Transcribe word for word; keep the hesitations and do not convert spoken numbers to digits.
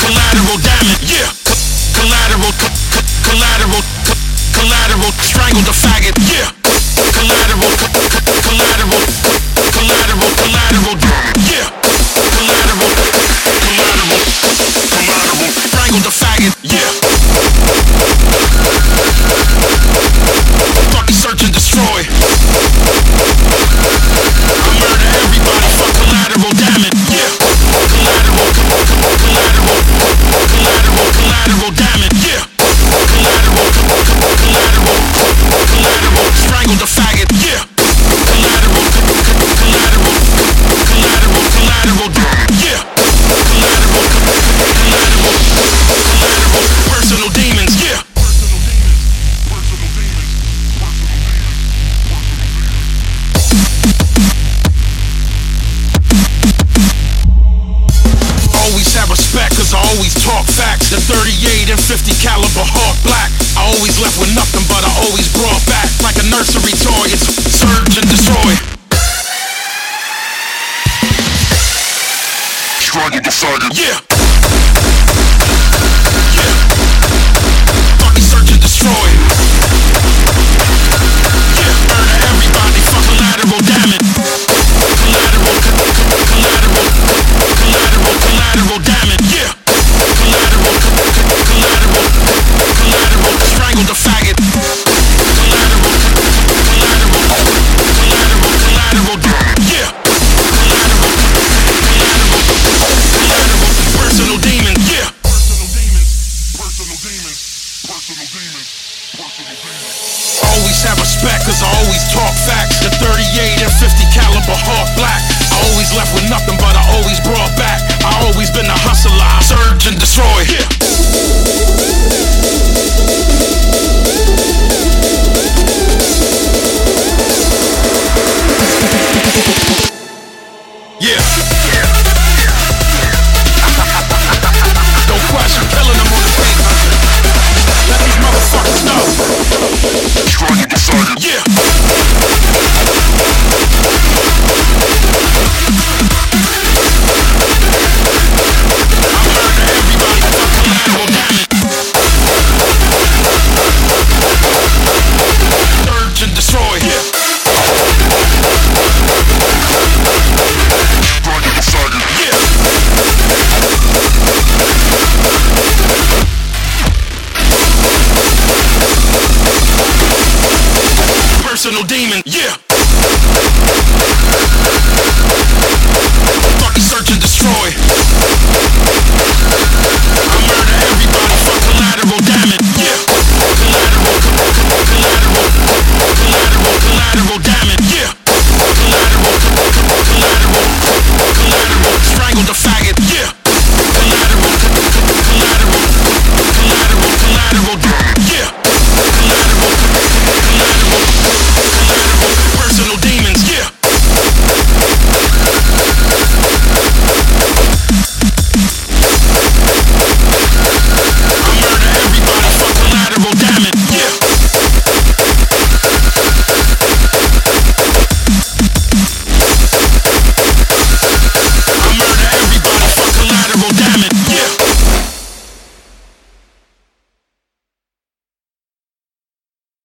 collateral damage, yeah. Collateral, collateral, collateral, strangle the faggot, yeah. Collateral, collateral, collateral, collateral, yeah. Collateral, collateral, collateral, strangle the faggot, yeah. Fucking search and destroy. I murder everybody for collateral damage, yeah. Collateral, collateral, collateral, collateral damage, yeah. Collateral, collateral, collateral, strangle the faggot, yeah. Collateral, collateral, collateral, collateral, yeah. Collateral, collateral, collateral, personal demons, yeah. Always have respect, cause I always talk facts. The thirty-eight and fifty caliber hawk black. I always left with nothing, but I always brought back. Like a nursery toy, it's surge and destroy. Strike and decided, yeah. Yeah. Fucking search and destroy. Yeah, murder everybody for collateral damage. Collateral, collateral, collateral, collateral damage, yeah. Collateral, collateral, collateral, strangle the faggot. Collateral, collateral, collateral, collateral, yeah. Collateral, collateral, collateral, personal demon, yeah. Personal demons, personal demons, personal demons, personal demons. Always have respect, cause I always talk facts. The thirty-eight and fifty caliber hawk black. I always left with nothing, but I always brought back. I always been a hustler, I surge and destroy, yeah. Yeah. Don't question, killing them on the pavement. Let these motherfuckers know. Strong and decided, yeah. I murder everybody for collateral damage. Surge and destroy, yeah. Strong and decided, yeah. Personal demon, yeah. Fucking search and destroy. I murder everybody for collateral damage, yeah. Collateral, collateral, collateral, collateral damage.